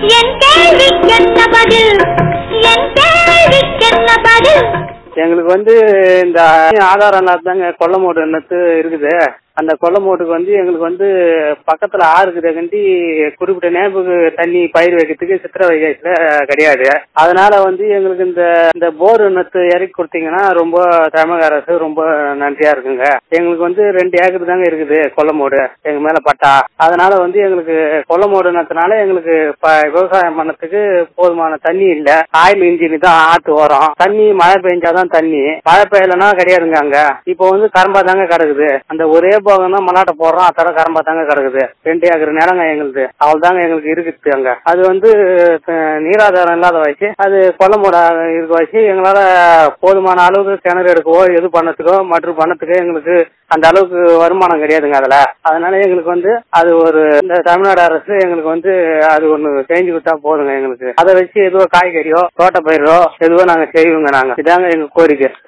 என் கேள்விக்கென்ன பதில்? என் கேள்விக்கென்ன பதில்? எங்களுக்கு இந்த ஆதாரம் தாங்க கொல்லமோடு என்னத்து இருக்குது. அந்த கொல்லமோட்டுக்கு எங்களுக்கு பக்கத்துல ஆறு இருக்குதுக்கண்டி குறிப்பிட்ட நேரத்துக்கு தண்ணி பயிர் வைக்கிறதுக்கு சித்திரை வைகாசில கிடையாது. அதனால எங்களுக்கு இந்த போர் நத்து இறக்கி கொடுத்தீங்கன்னா ரொம்ப தமிழக அரசு ரொம்ப நன்றியா இருக்குங்க. எங்களுக்கு 2 ஏக்கர் தாங்க இருக்குது கொல்லமோடு எங்க மேல பட்டா. அதனால எங்களுக்கு கொல்லமோடு நத்துனால எங்களுக்கு விவசாயம் பண்ணதுக்கு போதுமான தண்ணி இல்ல. ஆயில் இன்ஜின் தான் ஆட்டு வரும். தண்ணி மழை பெஞ்சாதான் தண்ணி, மழை பெய்யலன்னா கிடையாதுங்க. அங்க இப்போ கரம்பா தாங்க கிடக்குது. அந்த ஒரே போகம் தான் மல்லாட்டை போடுறோம், அதோட கரம்பா தாங்க கிடக்குது. 2 ஏக்கர் நிலங்க எங்களுக்கு. அவள் தாங்க எங்களுக்கு இருக்குது அங்க. அது நீராதாரம் இல்லாத வச்சு அது கொல்லமோட இருக்க வச்சு எங்களால போதுமான அளவுக்கு கிணறு எடுக்கவோ எது பண்ணத்துக்கோ மற்றும் பண்ணத்துக்கோ எங்களுக்கு அந்த அளவுக்கு வருமானம் கிடையாதுங்க அதுல. அதனால எங்களுக்கு அது இந்த தமிழ்நாடு அரசு எங்களுக்கு அது ஒண்ணு செஞ்சு கொடுத்தா போதுங்க. எங்களுக்கு அதை வச்சு எதுவோ காய்கறியோ தோட்டப்பயிரோ எதுவோ நாங்க செய்வோங்க. நாங்க இதாங்க எங்க கோரிக்கை.